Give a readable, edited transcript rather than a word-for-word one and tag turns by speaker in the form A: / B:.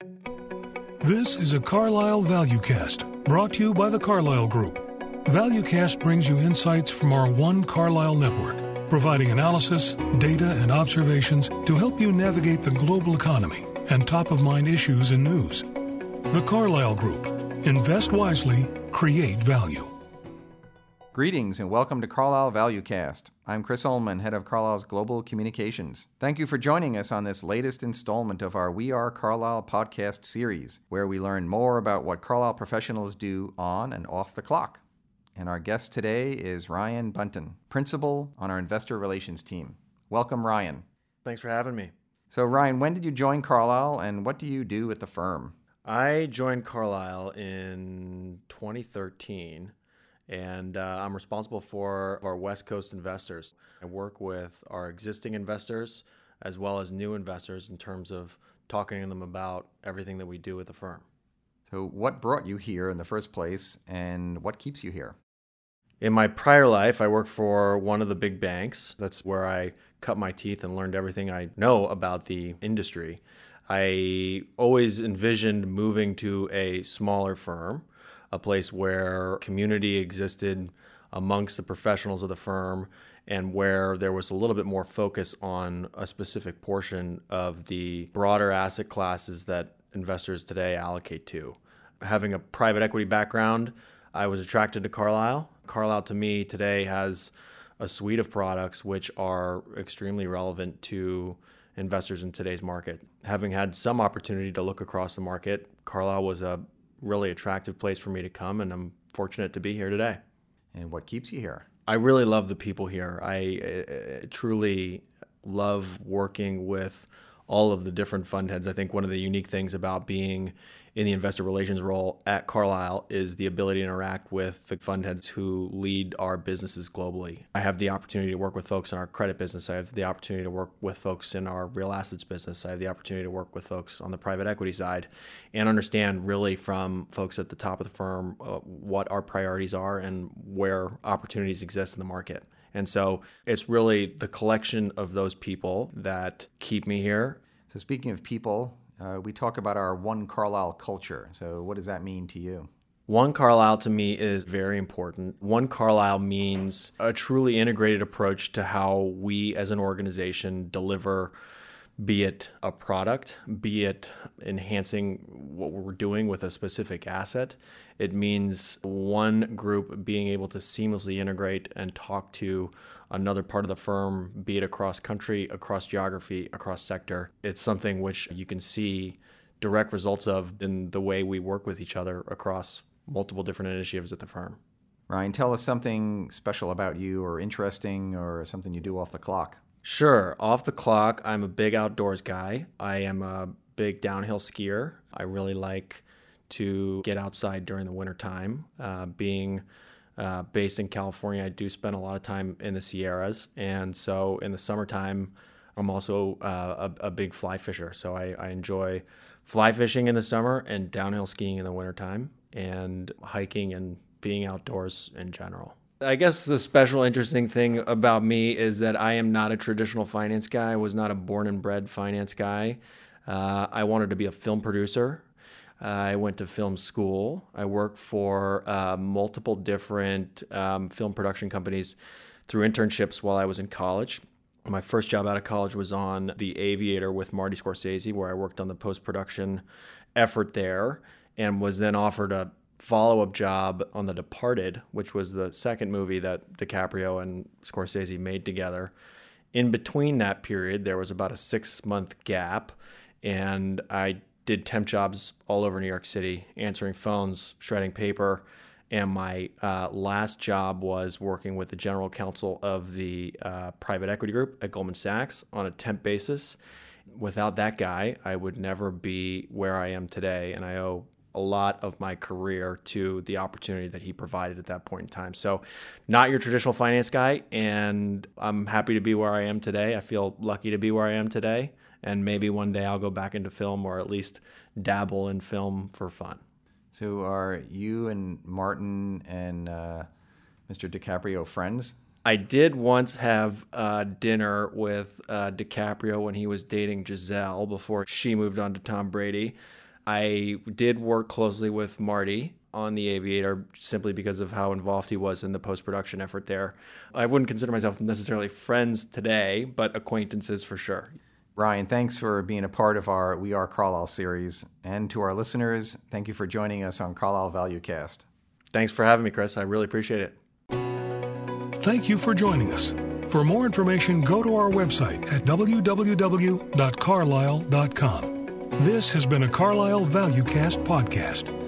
A: This is a Carlisle ValueCast, brought to you by the Carlisle Group. ValueCast brings you insights from our One Carlisle network, providing analysis, data, and observations to help you navigate the global economy and top-of-mind issues and news. The Carlisle Group. Invest wisely, create value.
B: Greetings and welcome to Carlisle ValueCast. I'm Chris Ullman, head of Carlisle's Global Communications. Thank you for joining us on this latest installment of our We Are Carlisle podcast series, where we learn more about what Carlisle professionals do on and off the clock. And our guest today is Ryan Bunton, principal on our investor relations team. Welcome, Ryan.
C: Thanks for having me.
B: So, Ryan, when did you join Carlisle and what do you do at the firm?
C: I joined Carlisle in 2013. And I'm responsible for our West Coast investors. I work with our existing investors as well as new investors in terms of talking to them about everything that we do at the firm.
B: So what brought you here in the first place and what keeps you here?
C: In my prior life, I worked for one of the big banks. That's where I cut my teeth and learned everything I know about the industry. I always envisioned moving to a smaller firm, a place where community existed amongst the professionals of the firm and where there was a little bit more focus on a specific portion of the broader asset classes that investors today allocate to. Having a private equity background, I was attracted to Carlisle. Carlisle to me today has a suite of products which are extremely relevant to investors in today's market. Having had some opportunity to look across the market, Carlisle was a really attractive place for me to come, and I'm fortunate to be here today.
B: And what keeps you here?
C: I really love the people here. I truly love working with all of the different fund heads. I think one of the unique things about being in the investor relations role at Carlisle is the ability to interact with the fund heads who lead our businesses globally. I have the opportunity to work with folks in our credit business. I have the opportunity to work with folks in our real assets business. I have the opportunity to work with folks on the private equity side and understand really from folks at the top of the firm what our priorities are and where opportunities exist in the market. And so it's really the collection of those people that keep me here.
B: So speaking of people, we talk about our One Carlisle culture. So what does that mean to you?
C: One Carlisle to me is very important. One Carlisle means a truly integrated approach to how we as an organization deliver, be it a product, be it enhancing what we're doing with a specific asset. It means one group being able to seamlessly integrate and talk to another part of the firm, be it across country, across geography, across sector. It's something which you can see direct results of in the way we work with each other across multiple different initiatives at the firm.
B: Ryan, tell us something special about you or interesting or something you do off the clock.
C: Sure. Off the clock, I'm a big outdoors guy. I am a big downhill skier. I really like to get outside during the wintertime. Being based in California, I do spend a lot of time in the Sierras. And so in the summertime, I'm also a big fly fisher. So I enjoy fly fishing in the summer and downhill skiing in the wintertime and hiking and being outdoors in general. I guess the special interesting thing about me is that I am not a traditional finance guy. I was not a born and bred finance guy. I wanted to be a film producer. I went to film school. I worked for multiple different film production companies through internships while I was in college. My first job out of college was on The Aviator with Marty Scorsese, where I worked on the post-production effort there and was then offered a follow-up job on The Departed, which was the second movie that DiCaprio and Scorsese made together. In between that period, there was about a 6-month gap, and I did temp jobs all over New York City, answering phones, shredding paper, and my last job was working with the general counsel of the private equity group at Goldman Sachs on a temp basis. Without that guy, I would never be where I am today, and I owe a lot of my career to the opportunity that he provided at that point in time. So not your traditional finance guy, and I'm happy to be where I am today. I feel lucky to be where I am today, and maybe one day I'll go back into film or at least dabble in film for fun.
B: So are you and Martin and Mr. DiCaprio friends?
C: I did once have dinner with DiCaprio when he was dating Giselle before she moved on to Tom Brady. I did work closely with Marty on the Aviator simply because of how involved he was in the post-production effort there. I wouldn't consider myself necessarily friends today, but acquaintances for sure.
B: Ryan, thanks for being a part of our We Are Carlisle series. And to our listeners, thank you for joining us on Carlisle ValueCast.
C: Thanks for having me, Chris. I really appreciate it.
A: Thank you for joining us. For more information, go to our website at www.carlisle.com. This has been a Carlisle ValueCast podcast.